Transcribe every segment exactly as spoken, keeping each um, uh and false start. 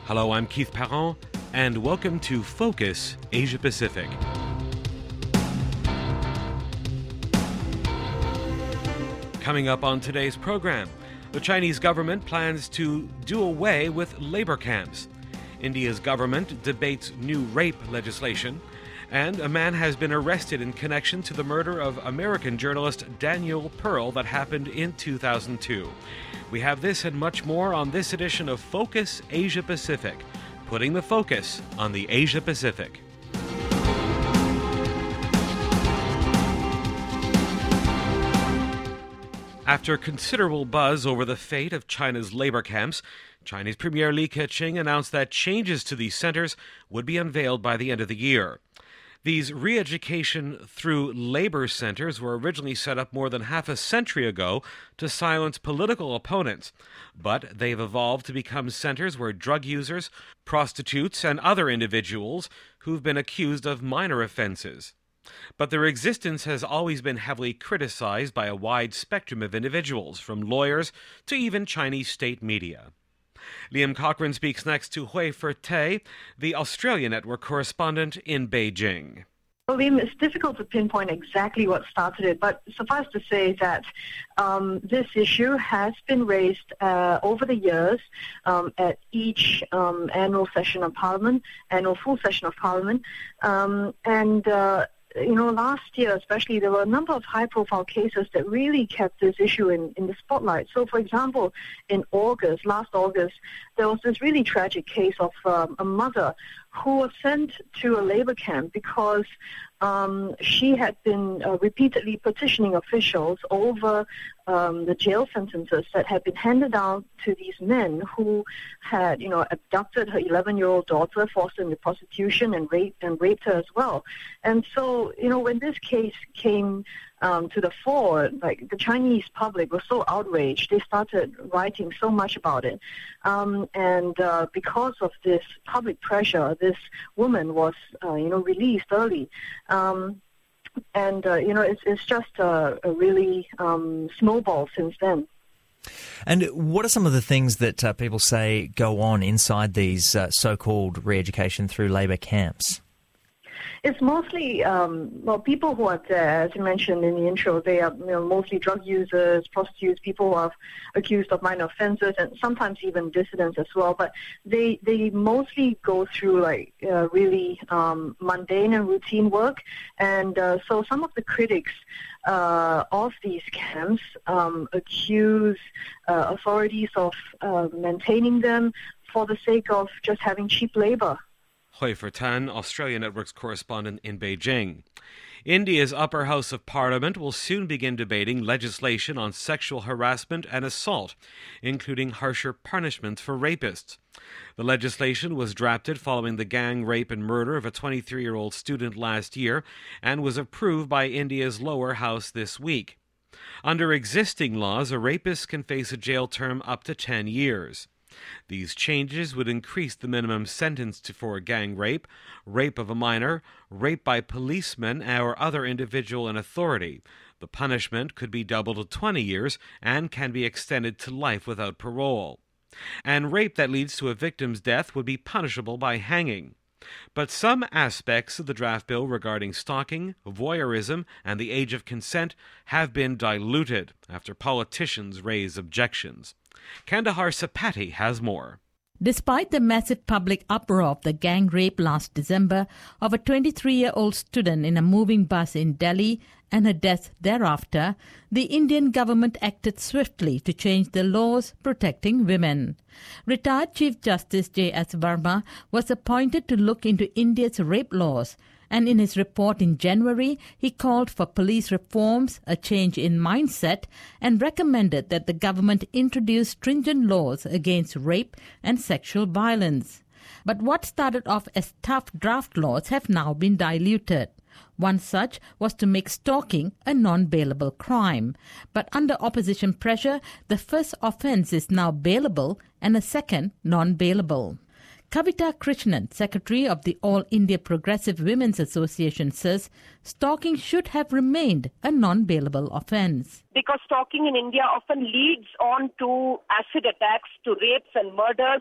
Hello, I'm Keith Parent, and welcome to Focus Asia Pacific. Coming up on today's program, the Chinese government plans to do away with labor camps. India's government debates new rape legislation, and a man has been arrested in connection to the murder of American journalist Daniel Pearl that happened in two thousand two. We have this and much more on this edition of Focus Asia Pacific, putting the focus on the Asia Pacific. After considerable buzz over the fate of China's labor camps, Chinese Premier Li Keqiang announced that changes to these centers would be unveiled by the end of the year. These re-education through labor centers were originally set up more than half a century ago to silence political opponents, but they've evolved to become centers where drug users, prostitutes, and other individuals who've been accused of minor offenses. But their existence has always been heavily criticized by a wide spectrum of individuals, from lawyers to even Chinese state media. Liam Cochrane speaks next to Hui Fertai, the Australia Network correspondent in Beijing. Well, Liam, it's difficult to pinpoint exactly what started it, but suffice to say that um, this issue has been raised uh, over the years um, at each um, annual session of Parliament, annual full session of Parliament, um, and uh, You know, last year especially, there were a number of high-profile cases that really kept this issue in, in the spotlight. So, for example, in August, last August, there was this really tragic case of um, a mother who was sent to a labor camp because um, she had been uh, repeatedly petitioning officials over um, the jail sentences that had been handed down to these men who had, you know, abducted her eleven-year-old daughter, forced her into prostitution, and raped and raped her as well. And so, you know, when this case came Um, to the fore, like the Chinese public was so outraged, they started writing so much about it. Um, and uh, because of this public pressure, this woman was, uh, you know, released early. Um, and, uh, you know, it's, it's just a, a really um, snowball since then. And what are some of the things that uh, people say go on inside these uh, so-called re-education through labour camps? It's mostly, um, well, people who are there, as you mentioned in the intro, they are, you know, mostly drug users, prostitutes, people who are accused of minor offenses, and sometimes even dissidents as well. But they they mostly go through, like, uh, really um, mundane and routine work. And uh, so some of the critics uh, of these camps um, accuse uh, authorities of uh, maintaining them for the sake of just having cheap labor. Hui Fertai, Australia Network's correspondent in Beijing. India's upper house of parliament will soon begin debating legislation on sexual harassment and assault, including harsher punishments for rapists. The legislation was drafted following the gang rape and murder of a twenty-three-year-old student last year and was approved by India's lower house this week. Under existing laws, a rapist can face a jail term up to ten years. These changes would increase the minimum sentence to, for gang rape, rape of a minor, rape by policemen or other individual in authority. The punishment could be doubled to twenty years and can be extended to life without parole. And rape that leads to a victim's death would be punishable by hanging. But some aspects of the draft bill regarding stalking, voyeurism, and the age of consent have been diluted after politicians raise objections. Kandahar Sapati has more. Despite the massive public uproar of the gang rape last December of a twenty-three-year-old student in a moving bus in Delhi and her death thereafter, the Indian government acted swiftly to change the laws protecting women. Retired Chief Justice J S Verma was appointed to look into India's rape laws, and in his report in January, he called for police reforms, a change in mindset, and recommended that the government introduce stringent laws against rape and sexual violence. But what started off as tough draft laws have now been diluted. One such was to make stalking a non-bailable crime. But under opposition pressure, the first offence is now bailable and a second non-bailable. Kavita Krishnan, Secretary of the All India Progressive Women's Association, says stalking should have remained a non-bailable offence. Because stalking in India often leads on to acid attacks, to rapes and murders,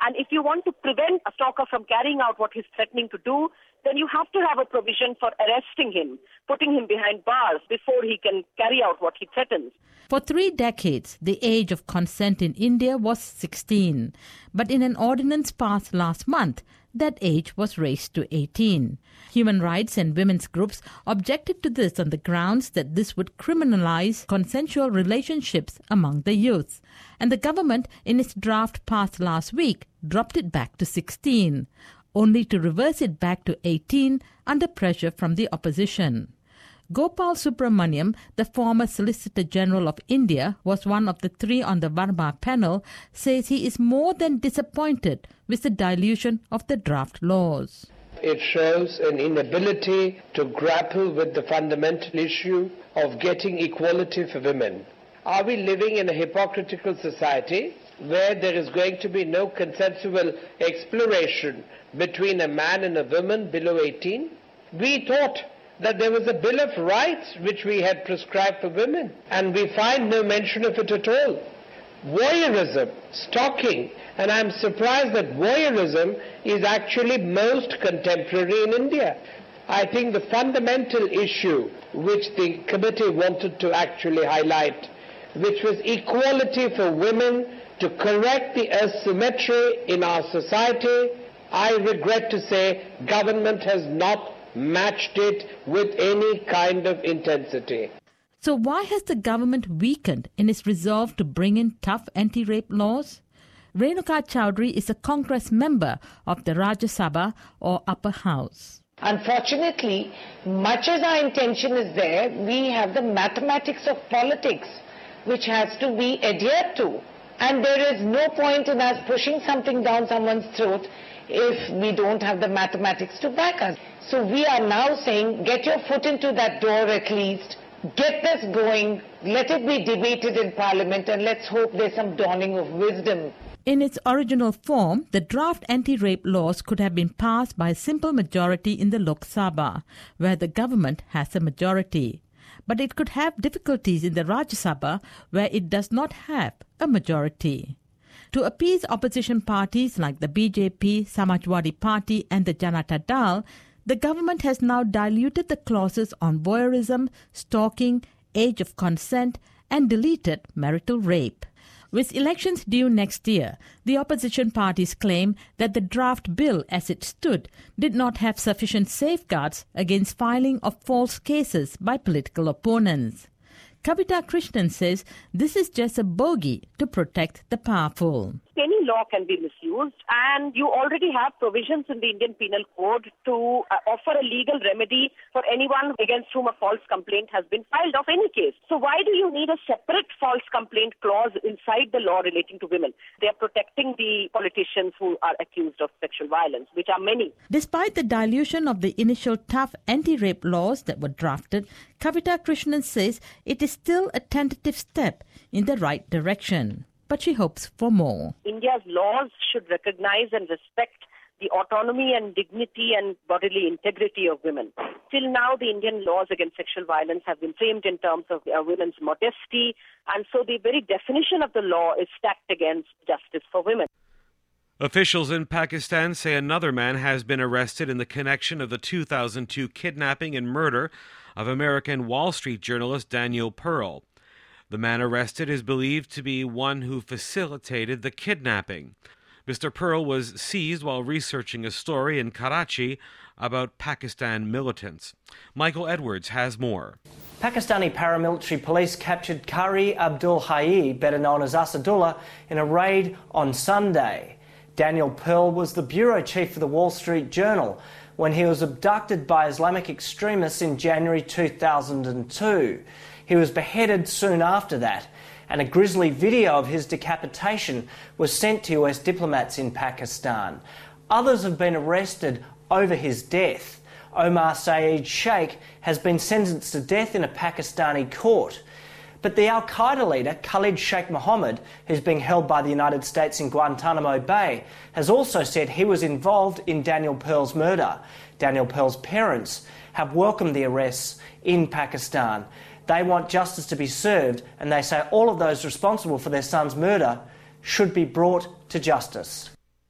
And if you want to prevent a stalker from carrying out what he's threatening to do, then you have to have a provision for arresting him, putting him behind bars before he can carry out what he threatens. For three decades, the age of consent in India was sixteen. But in an ordinance passed last month, that age was raised to eighteen. Human rights and women's groups objected to this on the grounds that this would criminalize consensual relationships among the youth. And the government, in its draft passed last week, dropped it back to sixteen, only to reverse it back to eighteen under pressure from the opposition. Gopal Subramaniam, the former Solicitor General of India, was one of the three on the Verma panel, says he is more than disappointed with the dilution of the draft laws. It shows an inability to grapple with the fundamental issue of getting equality for women. Are we living in a hypocritical society where there is going to be no consensual exploration between a man and a woman below eighteen? We thought that there was a Bill of Rights which we had prescribed for women, and we find no mention of it at all. Voyeurism, stalking, and I'm surprised that voyeurism is actually most contemporary in India. I think the fundamental issue which the committee wanted to actually highlight, which was equality for women, to correct the asymmetry in our society, I regret to say government has not matched it with any kind of intensity. So why has the government weakened in its resolve to bring in tough anti-rape laws? Renuka Chowdhury is a Congress member of the Rajya Sabha or Upper House. Unfortunately, much as our intention is there, we have the mathematics of politics which has to be adhered to. And there is no point in us pushing something down someone's throat if we don't have the mathematics to back us. So we are now saying, get your foot into that door at least, get this going, let it be debated in Parliament, and let's hope there's some dawning of wisdom. In its original form, the draft anti-rape laws could have been passed by a simple majority in the Lok Sabha, where the government has a majority. But it could have difficulties in the Rajya Sabha, where it does not have a majority. To appease opposition parties like the B J P, Samajwadi Party and the Janata Dal, the government has now diluted the clauses on voyeurism, stalking, age of consent and deleted marital rape. With elections due next year, the opposition parties claim that the draft bill as it stood did not have sufficient safeguards against filing of false cases by political opponents. Kavita Krishnan says this is just a bogey to protect the powerful. Any law can be misused, and you already have provisions in the Indian Penal Code to uh, offer a legal remedy for anyone against whom a false complaint has been filed of any case. So why do you need a separate false complaint clause inside the law relating to women? They are protecting the politicians who are accused of sexual violence, which are many. Despite the dilution of the initial tough anti-rape laws that were drafted, Kavita Krishnan says it is still a tentative step in the right direction. But she hopes for more. India's laws should recognize and respect the autonomy and dignity and bodily integrity of women. Till now, the Indian laws against sexual violence have been framed in terms of uh, women's modesty, and so the very definition of the law is stacked against justice for women. Officials in Pakistan say another man has been arrested in the connection of the two thousand two kidnapping and murder of American Wall Street journalist Daniel Pearl. The man arrested is believed to be one who facilitated the kidnapping. Mister Pearl was seized while researching a story in Karachi about Pakistan militants. Michael Edwards has more. Pakistani paramilitary police captured Qari Abdul Hayy, better known as Asadullah, in a raid on Sunday. Daniel Pearl was the bureau chief for the Wall Street Journal when he was abducted by Islamic extremists in January two thousand two. He was beheaded soon after that, and a grisly video of his decapitation was sent to U S diplomats in Pakistan. Others have been arrested over his death. Omar Saeed Sheikh has been sentenced to death in a Pakistani court. But the Al-Qaeda leader, Khalid Sheikh Mohammed, who's being held by the United States in Guantanamo Bay, has also said he was involved in Daniel Pearl's murder. Daniel Pearl's parents have welcomed the arrests in Pakistan. They want justice to be served, and they say all of those responsible for their son's murder should be brought to justice.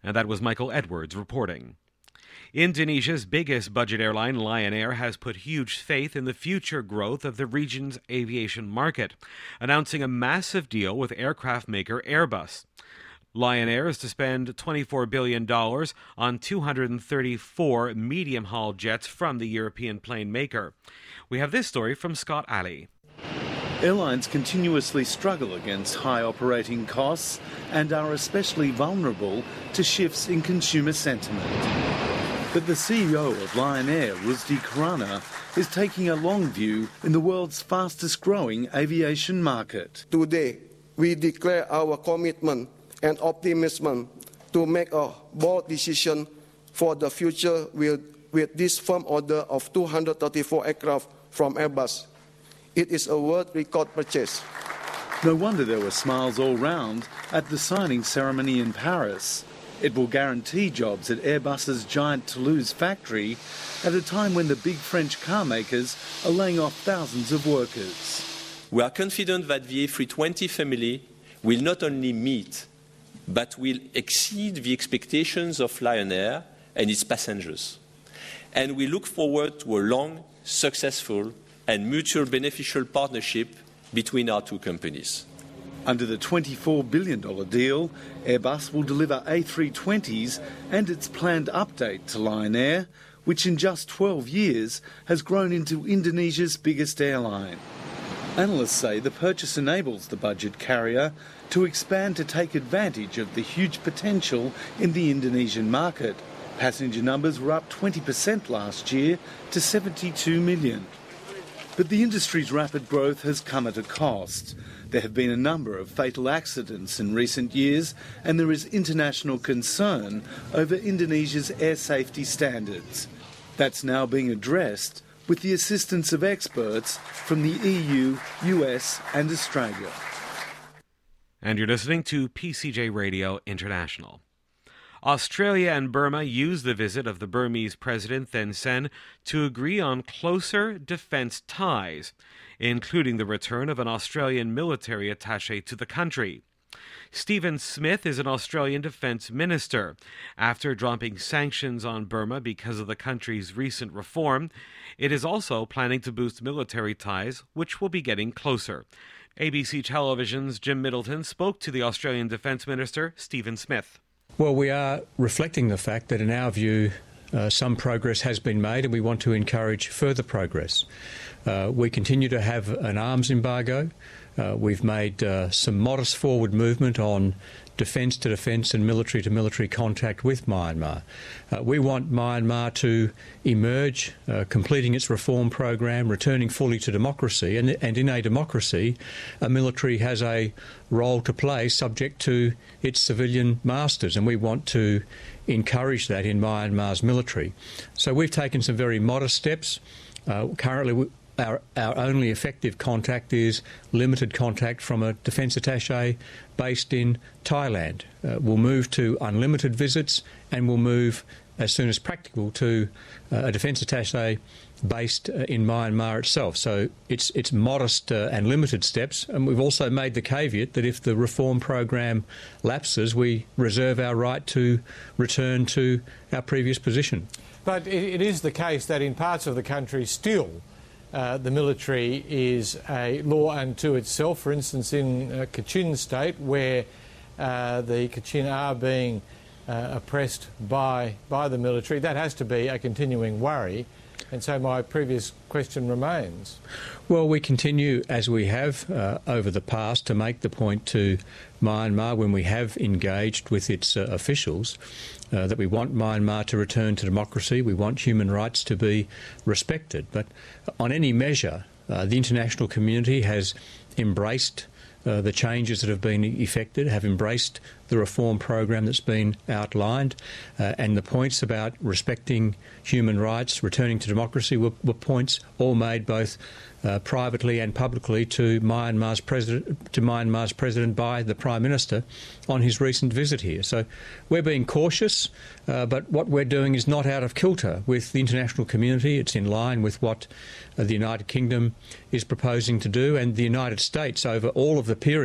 And that was Michael Edwards reporting. Indonesia's biggest budget airline, Lion Air, has put huge faith in the future growth of the region's aviation market, announcing a massive deal with aircraft maker Airbus. Lion Air is to spend twenty-four billion dollars on two hundred thirty-four medium-haul jets from the European plane maker. We have this story from Scott Alley. Airlines continuously struggle against high operating costs and are especially vulnerable to shifts in consumer sentiment. But the C E O of Lion Air, Rusdi Karana, is taking a long view in the world's fastest-growing aviation market. Today, we declare our commitment and optimism to make a bold decision for the future with, with this firm order of two hundred thirty-four aircraft from Airbus. It is a world record purchase. No wonder there were smiles all round at the signing ceremony in Paris. It will guarantee jobs at Airbus's giant Toulouse factory at a time when the big French car makers are laying off thousands of workers. We are confident that the A three twenty family will not only meet but will exceed the expectations of Lion Air and its passengers. And we look forward to a long, successful and mutual beneficial partnership between our two companies. Under the twenty-four billion dollars deal, Airbus will deliver A three twenties and its planned update to Lion Air, which in just twelve years has grown into Indonesia's biggest airline. Analysts say the purchase enables the budget carrier to expand to take advantage of the huge potential in the Indonesian market. Passenger numbers were up twenty percent last year to seventy-two million. But the industry's rapid growth has come at a cost. There have been a number of fatal accidents in recent years, and there is international concern over Indonesia's air safety standards. That's now being addressed with the assistance of experts from the E U, U S and Australia. And you're listening to P C J Radio International. Australia and Burma used the visit of the Burmese President Thein Sein to agree on closer defence ties, including the return of an Australian military attaché to the country. Stephen Smith is an Australian Defence Minister. After dropping sanctions on Burma because of the country's recent reform, it is also planning to boost military ties, which will be getting closer. A B C Television's Jim Middleton spoke to the Australian Defence Minister, Stephen Smith. Well, we are reflecting the fact that, in our view, uh, some progress has been made and we want to encourage further progress. Uh, we continue to have an arms embargo. Uh, we've made uh, some modest forward movement on defence to defence and military to military contact with Myanmar. Uh, we want Myanmar to emerge, uh, completing its reform program, returning fully to democracy, and, and in a democracy, a military has a role to play subject to its civilian masters, and we want to encourage that in Myanmar's military. So we've taken some very modest steps. Uh, currently, we, Our, our only effective contact is limited contact from a defence attaché based in Thailand. Uh, we'll move to unlimited visits, and we'll move as soon as practical to uh, a defence attaché based uh, in Myanmar itself. So it's it's modest uh, and limited steps, and we've also made the caveat that if the reform program lapses, we reserve our right to return to our previous position. But it, it is the case that in parts of the country still Uh, the military is a law unto itself. For instance, in uh, Kachin State, where uh, the Kachin are being uh, oppressed by by the military, that has to be a continuing worry. And so my previous question remains. Well, we continue, as we have uh, over the past, to make the point to Myanmar when we have engaged with its uh, officials uh, that we want Myanmar to return to democracy, we want human rights to be respected. But on any measure, uh, the international community has embraced Uh, the changes that have been effected, have embraced the reform program that's been outlined, uh, and the points about respecting human rights, returning to democracy were, were points all made both uh, privately and publicly to Myanmar's president, to Myanmar's president by the Prime Minister on his recent visit here. So we're being cautious, uh, but what we're doing is not out of kilter with the international community. It's in line with what uh, the United Kingdom is proposing to do, and the United States over all of the period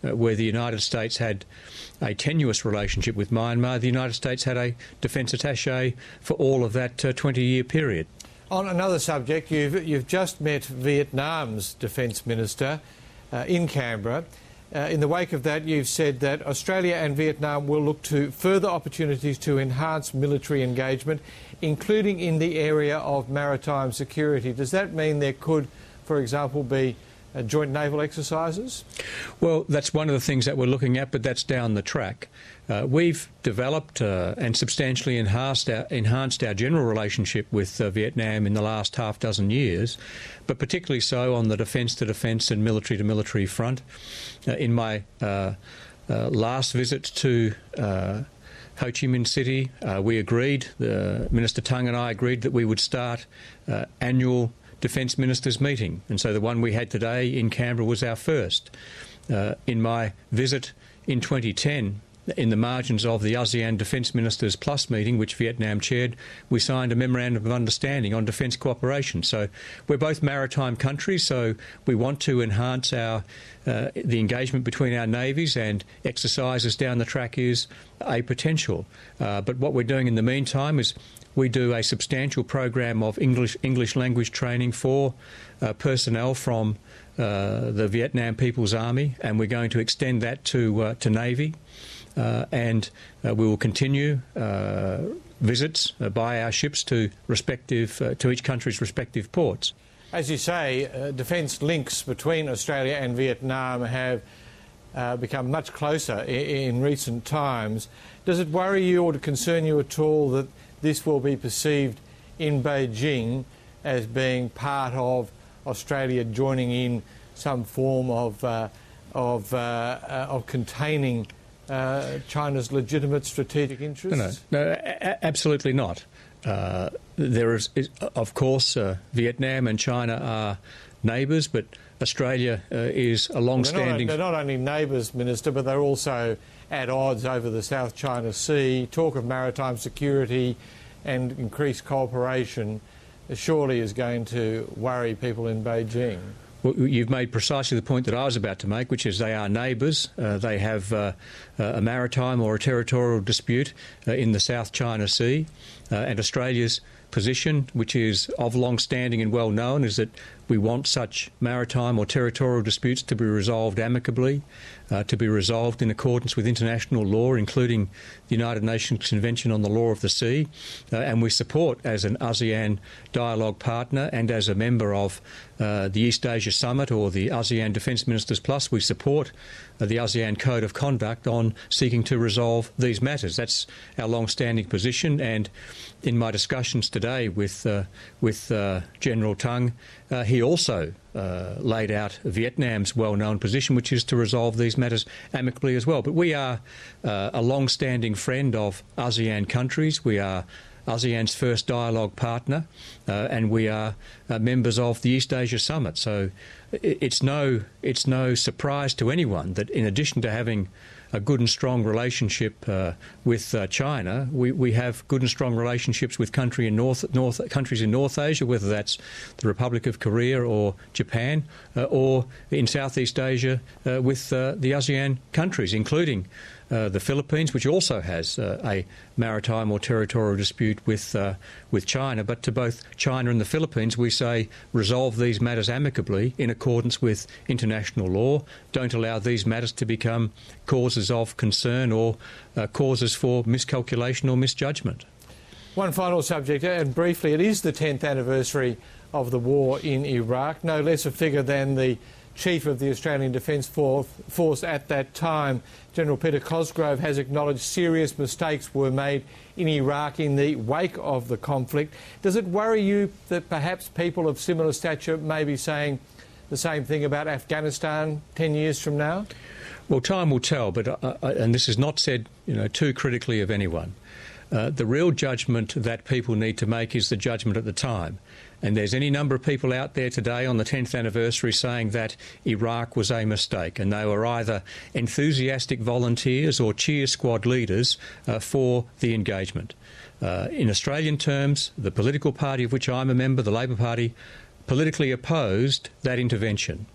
uh, where the United States had a tenuous relationship with Myanmar, the United States had a defence attaché for all of that uh, twenty-year period. On another subject, you've, you've just met Vietnam's Defence Minister uh, in Canberra. Uh, in the wake of that, you've said that Australia and Vietnam will look to further opportunities to enhance military engagement, including in the area of maritime security. Does that mean there could, for example, be uh, joint naval exercises? Well, that's one of the things that we're looking at, but that's down the track. Uh, we've developed uh, and substantially enhanced our, enhanced our general relationship with uh, Vietnam in the last half dozen years, but particularly so on the defence-to-defence and military-to-military front. Uh, in my uh, uh, last visit to uh, Ho Chi Minh City, uh, we agreed, the Minister Tung and I agreed that we would start uh, annual Defence Ministers meeting, and so the one we had today in Canberra was our first. Uh, in my visit in twenty ten, in the margins of the ASEAN Defence Ministers Plus meeting, which Vietnam chaired, we signed a memorandum of understanding on defence cooperation. So we're both maritime countries, so we want to enhance our uh, the engagement between our navies, and exercises down the track is a potential. Uh, but what we're doing in the meantime is we do a substantial program of English English language training for uh, personnel from uh, the Vietnam People's Army, and we're going to extend that to uh, to Navy. Uh, and uh, we will continue uh, visits uh, by our ships to respective uh, to each country's respective ports. As you say, uh, defence links between Australia and Vietnam have uh, become much closer in, in recent times. Does it worry you or to concern you at all that this will be perceived in Beijing as being part of Australia joining in some form of uh, of, uh, uh, of containing Uh, China's legitimate strategic interests? No, no, no a- absolutely not. Uh, there is, is, of course, uh, Vietnam and China are neighbours, but Australia uh, is a long-standing... Well, they're, not, they're not only neighbours, Minister, but they're also at odds over the South China Sea. Talk of maritime security and increased cooperation surely is going to worry people in Beijing. Well, you've made precisely the point that I was about to make, which is they are neighbours. Uh, they have uh, a maritime or a territorial dispute uh, in the South China Sea, uh, and Australia's position, which is of long standing and well known, is that we want such maritime or territorial disputes to be resolved amicably, uh, to be resolved in accordance with international law, including the United Nations Convention on the Law of the Sea, uh, and we support, as an ASEAN dialogue partner and as a member of uh, the East Asia Summit or the ASEAN Defence Ministers Plus, we support uh, the ASEAN Code of Conduct on seeking to resolve these matters. That's our long-standing position, and in my discussions today with uh, with uh, General Tung, uh, he also uh, laid out Vietnam's well-known position, which is to resolve these matters amicably as well. But we are uh, a long-standing friend of ASEAN countries. We are ASEAN's first dialogue partner, uh, and we are uh, members of the East Asia Summit. So it's no it's no surprise to anyone that in addition to having a good and strong relationship uh, with uh, China, we, we have good and strong relationships with country in North, North, countries in North Asia, whether that's the Republic of Korea or Japan, uh, or in Southeast Asia uh, with uh, the ASEAN countries, including uh, the Philippines, which also has uh, a maritime or territorial dispute with uh, with China. But to both China and the Philippines, we say resolve these matters amicably in accordance with international law. Don't allow these matters to become causes of concern or uh, causes for miscalculation or misjudgment. One final subject, and briefly, it is the tenth anniversary of the war in Iraq. No less a figure than the Chief of the Australian Defence Force at that time, General Peter Cosgrove, has acknowledged serious mistakes were made in Iraq in the wake of the conflict. Does it worry you that perhaps people of similar stature may be saying the same thing about Afghanistan ten years from now? Well, time will tell, but uh, and this is not said, you know, too critically of anyone. Uh, the real judgment that people need to make is the judgment at the time. And there's any number of people out there today on the tenth anniversary saying that Iraq was a mistake, and they were either enthusiastic volunteers or cheer squad leaders uh, for the engagement. Uh, in Australian terms, the political party of which I'm a member, the Labor Party, politically opposed that intervention.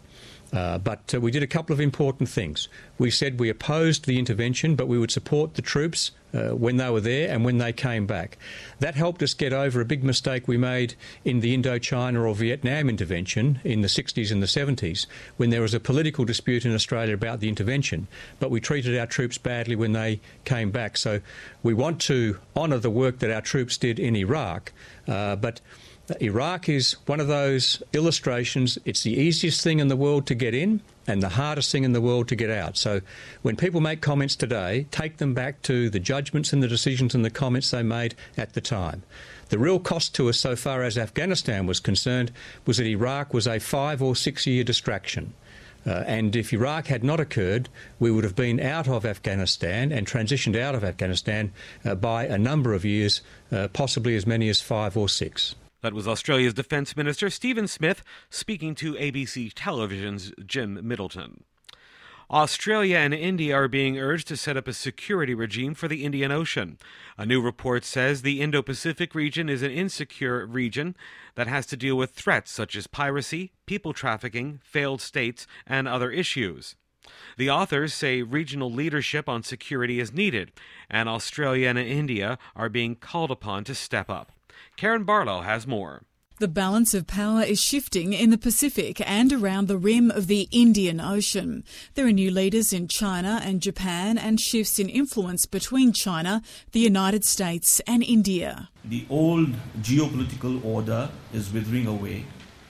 Uh, but uh, we did a couple of important things. We said we opposed the intervention, but we would support the troops uh, when they were there and when they came back. That helped us get over a big mistake we made in the Indochina or Vietnam intervention in the sixties and the seventies, when there was a political dispute in Australia about the intervention, but we treated our troops badly when they came back. So we want to honour the work that our troops did in Iraq, uh, but Iraq is one of those illustrations. It's the easiest thing in the world to get in and the hardest thing in the world to get out. So when people make comments today, take them back to the judgments and the decisions and the comments they made at the time. The real cost to us so far as Afghanistan was concerned was that Iraq was a five or six year distraction. Uh, and if Iraq had not occurred, we would have been out of Afghanistan and transitioned out of Afghanistan uh, by a number of years, uh, possibly as many as five or six. That was Australia's Defence Minister Stephen Smith speaking to A B C Television's Jim Middleton. Australia and India are being urged to set up a security regime for the Indian Ocean. A new report says the Indo-Pacific region is an insecure region that has to deal with threats such as piracy, people trafficking, failed states, and other issues. The authors say regional leadership on security is needed, and Australia and India are being called upon to step up. Karen Barlow has more. The balance of power is shifting in the Pacific and around the rim of the Indian Ocean. There are new leaders in China and Japan and shifts in influence between China, the United States and India. The old geopolitical order is withering away.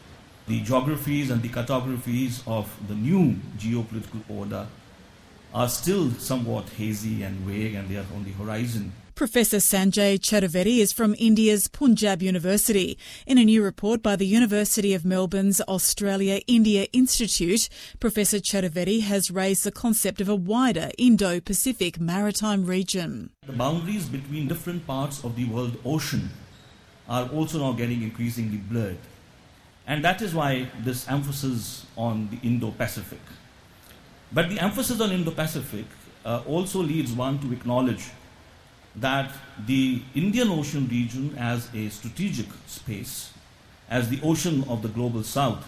The geographies and the cartographies of the new geopolitical order are still somewhat hazy and vague, and they are on the horizon. Professor Sanjay Chaturvedi is from India's Punjab University. In a new report by the University of Melbourne's Australia-India Institute, Professor Chaturvedi has raised the concept of a wider Indo-Pacific maritime region. The boundaries between different parts of the world ocean are also now getting increasingly blurred. And that is why this emphasis on the Indo-Pacific. But the emphasis on Indo-Pacific uh, also leads one to acknowledge that the Indian Ocean region as a strategic space, as the ocean of the global south,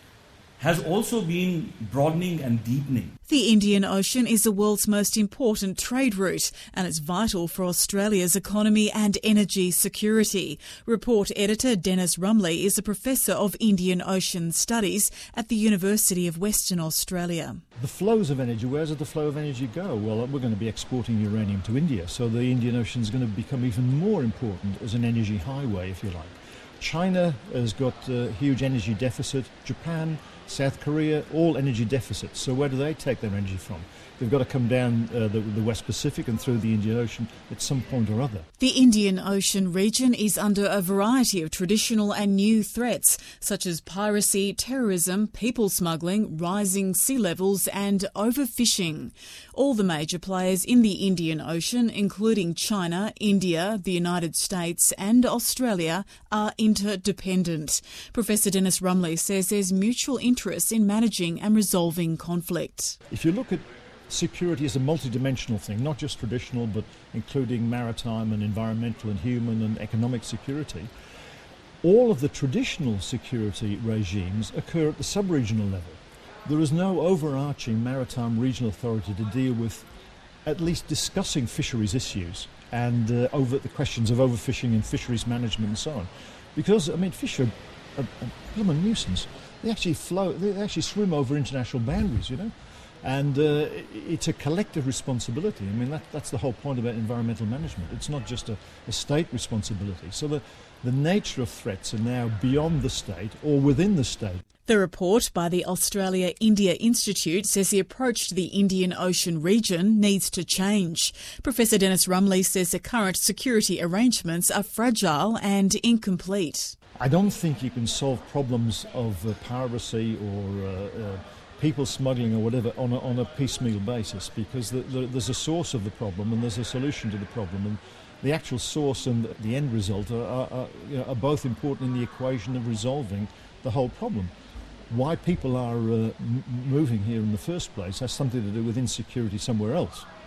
has also been broadening and deepening. The Indian Ocean is the world's most important trade route and it's vital for Australia's economy and energy security. Report editor Dennis Rumley is a professor of Indian Ocean Studies at the University of Western Australia. The flows of energy, where does the flow of energy go? Well, we're going to be exporting uranium to India, so the Indian Ocean is going to become even more important as an energy highway, if you like. China has got a huge energy deficit. Japan, South Korea, all energy deficits. So where do they take their energy from? They've got to come down uh, the, the West Pacific and through the Indian Ocean at some point or other. The Indian Ocean region is under a variety of traditional and new threats, such as piracy, terrorism, people smuggling, rising sea levels and overfishing. All the major players in the Indian Ocean, including China, India, the United States and Australia, are interdependent. Professor Dennis Rumley says there's mutual interest in managing and resolving conflict. If you look at security is a multidimensional thing, not just traditional, but including maritime and environmental and human and economic security. All of the traditional security regimes occur at the sub-regional level. There is no overarching maritime regional authority to deal with at least discussing fisheries issues and uh, over the questions of overfishing and fisheries management and so on. Because, I mean, fish are a, a, a nuisance. They actually flow, they actually swim over international boundaries, you know. And uh, it's a collective responsibility. I mean, that, that's the whole point about environmental management. It's not just a, a state responsibility. So the, the nature of threats are now beyond the state or within the state. The report by the Australia-India Institute says the approach to the Indian Ocean region needs to change. Professor Dennis Rumley says the current security arrangements are fragile and incomplete. I don't think you can solve problems of uh, piracy or uh, uh, people smuggling or whatever on a, on a piecemeal basis, because the, the, there's a source of the problem and there's a solution to the problem, and the actual source and the end result are, are, are, you know, are both important in the equation of resolving the whole problem. Why people are uh, m- moving here in the first place has something to do with insecurity somewhere else,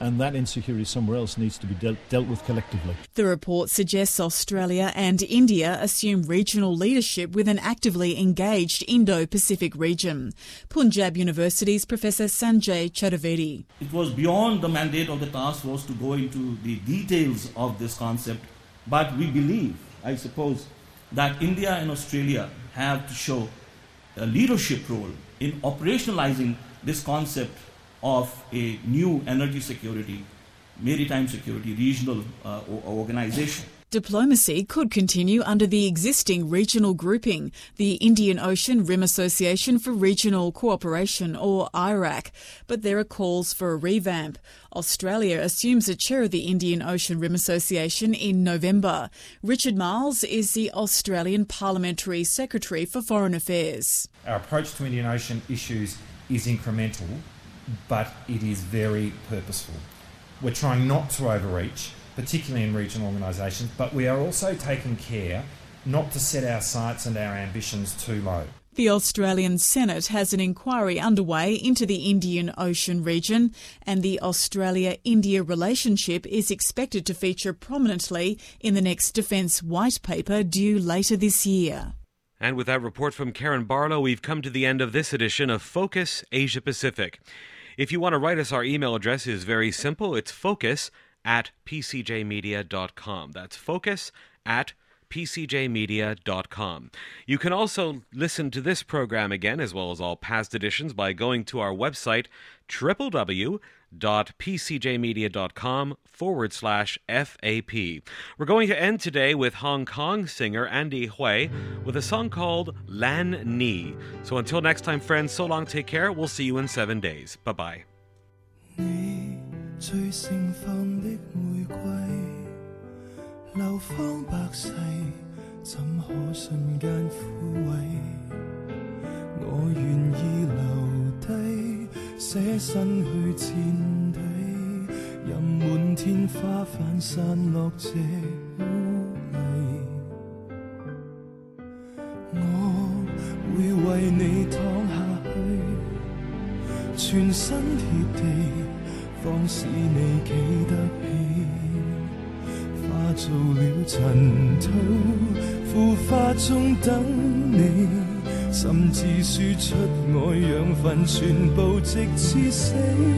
and that insecurity somewhere else needs to be dealt, dealt with collectively. The report suggests Australia and India assume regional leadership with an actively engaged Indo-Pacific region. Punjab University's Professor Sanjay Chaturvedi. It was beyond the mandate of the task force to go into the details of this concept, but we believe, I suppose, that India and Australia have to show a leadership role in operationalizing this concept of a new energy security, maritime security, regional uh, organization. Diplomacy could continue under the existing regional grouping, the Indian Ocean Rim Association for Regional Cooperation, or I R A C, but there are calls for a revamp. Australia assumes the chair of the Indian Ocean Rim Association in November. Richard Miles is the Australian Parliamentary Secretary for Foreign Affairs. Our approach to Indian Ocean issues is incremental, but it is very purposeful. We're trying not to overreach, particularly in regional organisations, but we are also taking care not to set our sights and our ambitions too low. The Australian Senate has an inquiry underway into the Indian Ocean region, and the Australia-India relationship is expected to feature prominently in the next Defence White Paper due later this year. And with that report from Karen Barlow, we've come to the end of this edition of Focus Asia Pacific. If you want to write us, our email address is very simple. It's focus at p c j media dot com. That's focus at p c j media dot com. You can also listen to this program again, as well as all past editions, by going to our website, w w w dot p c j media dot com forward slash F A P. We're going to end today with Hong Kong singer Andy Hui with a song called Lan Ni. So until next time, friends, so long, take care. We'll see you in seven days. Bye-bye. 最盛放的玫瑰，流芳百世，怎可瞬間枯萎？我願意留低，捨身去戰地，任滿天花瓣散落這污泥。我會為你躺下去，全身貼地。 方使你企得起，化做了塵土，腐化中等你，甚至輸出我養分，全部直至死。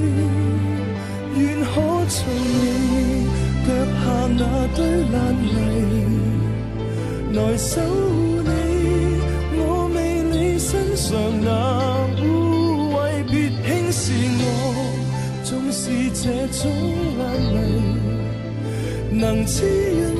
願可做你腳下那堆爛泥，來守護你，我未你身上那污穢，別輕視我。 縱是這種眼淚，能滋潤。